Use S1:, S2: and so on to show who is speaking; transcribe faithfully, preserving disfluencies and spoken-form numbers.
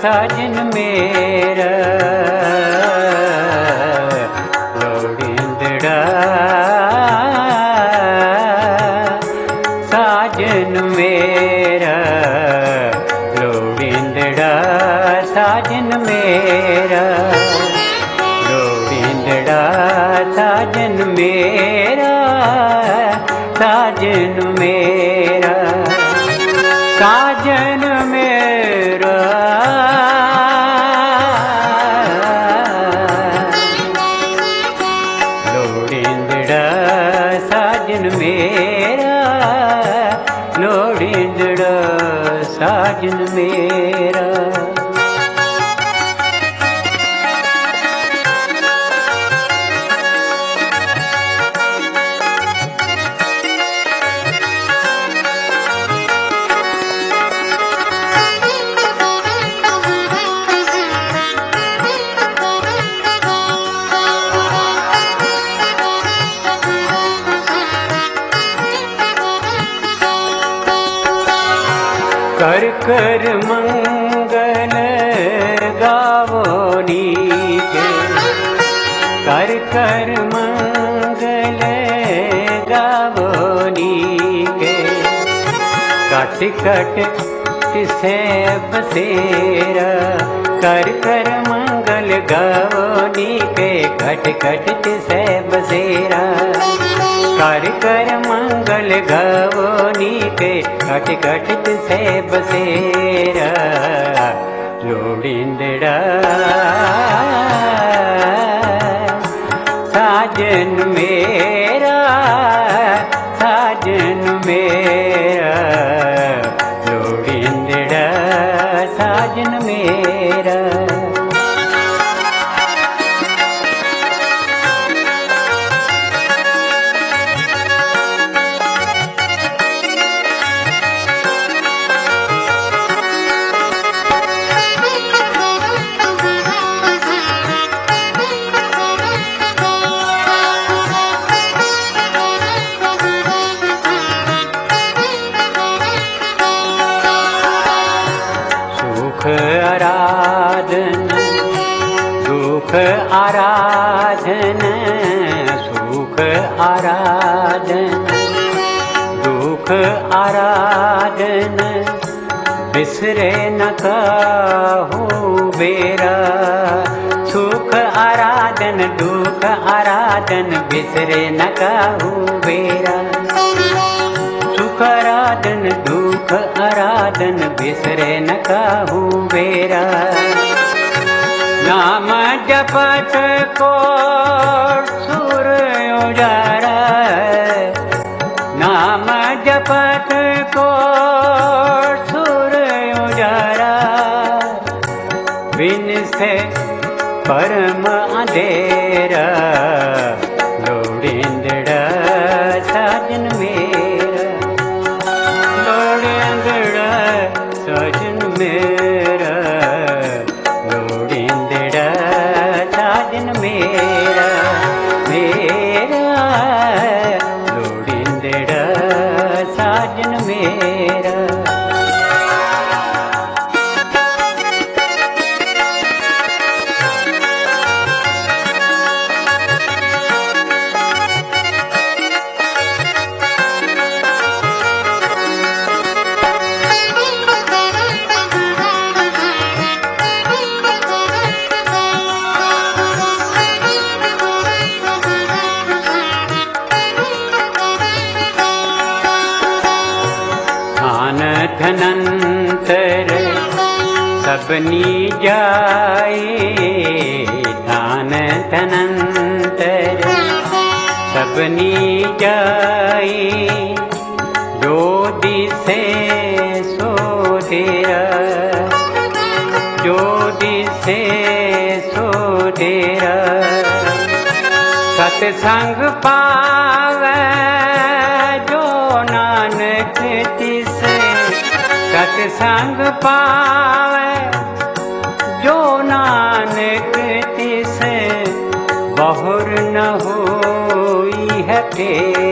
S1: साजन मेरा लोड़ींदड़ा साजन मेरा लोड़ींदड़ा साजन मेरा लोड़ींदड़ा साजन मेरा साजन मेरा साजन मेरा लोड़ींदड़ा साजन मेरा लोड़ींदड़ा साजन मेरा कर कर मंगल गावो नीके कर कर मंगल गावो नीके कट कट तिसे बसेरा कर कर मंगल गावो नीके कट कट तिसे बसेरा कर कर मंगल गावो नीके कट कट तिसे बसेरा लोड़ींदड़ा साजन मेरा साजन मेरा लोड़ींदड़ा साजन मेरा आराधन सुख आराधन सुख आराधन दुख आराधन बिसरे न काहू बेरा सुख आराधन दुख आराधन बिसरे न काहू बेरा सुख आराधन दुख आराधन बिसरे न काहू बेरा नाम जपत को सुर उजारा नाम जपत को सुर उजारा बिन से परम अंधेरा लोड़ींदड़ा साजन मेरा लोड़ींदड़ा साजन मेरा लोड़ींदड़ा साजन मेरा मेरा लोड़ींदड़ा साजन मेरा धनंतर सबनी जाए धान धनंतर सबनी जाए जो दिसे सो डेरा जो दिसे सो डेरा सत्संग पावे जो नानक तिसे सत्संग पावे जो नानक तिसे बहुर न होई है।